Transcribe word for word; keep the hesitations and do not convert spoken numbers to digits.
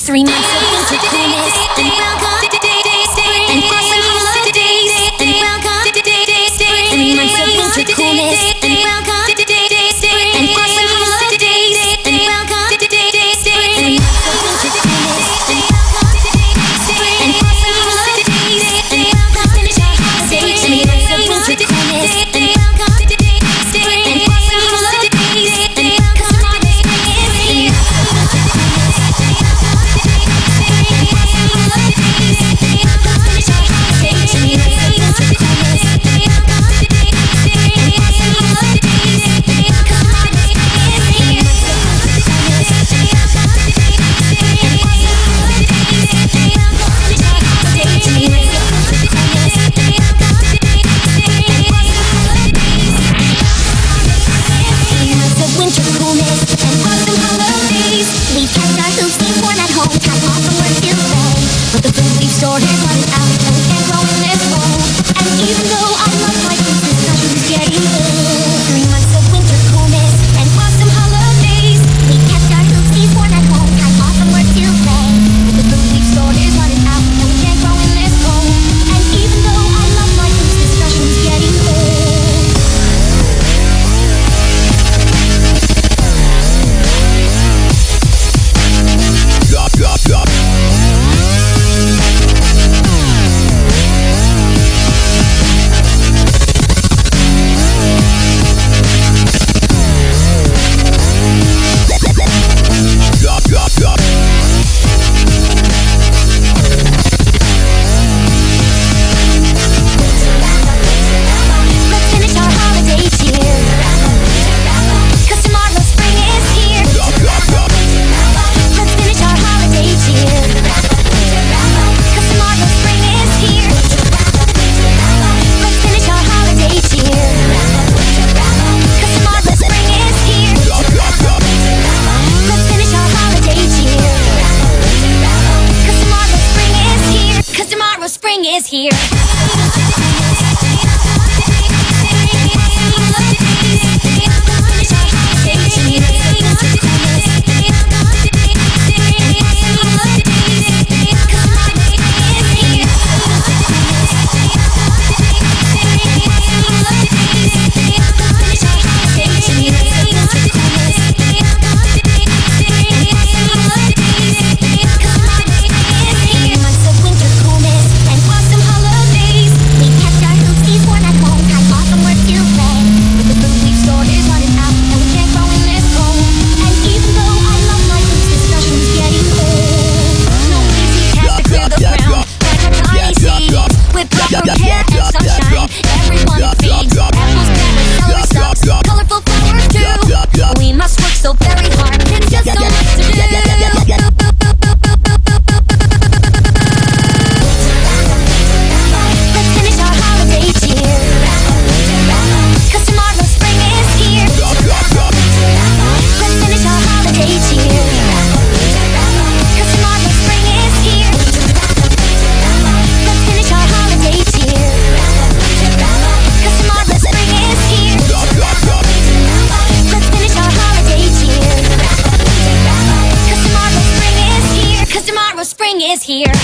Three months of winter coolness, and welcome to spring. And awesome holidays, and welcome to spring. Three months of winter coolness, and welcome to spring. And awesome holidays, and welcome to spring. Three months of winter coolness, and welcome to spring. And awesome holidays, and welcome to finish our holidays. Three months of winter coolness, and welcome to spring. And awesome holidays, and welcome to spring. Spring is here. Spring is here.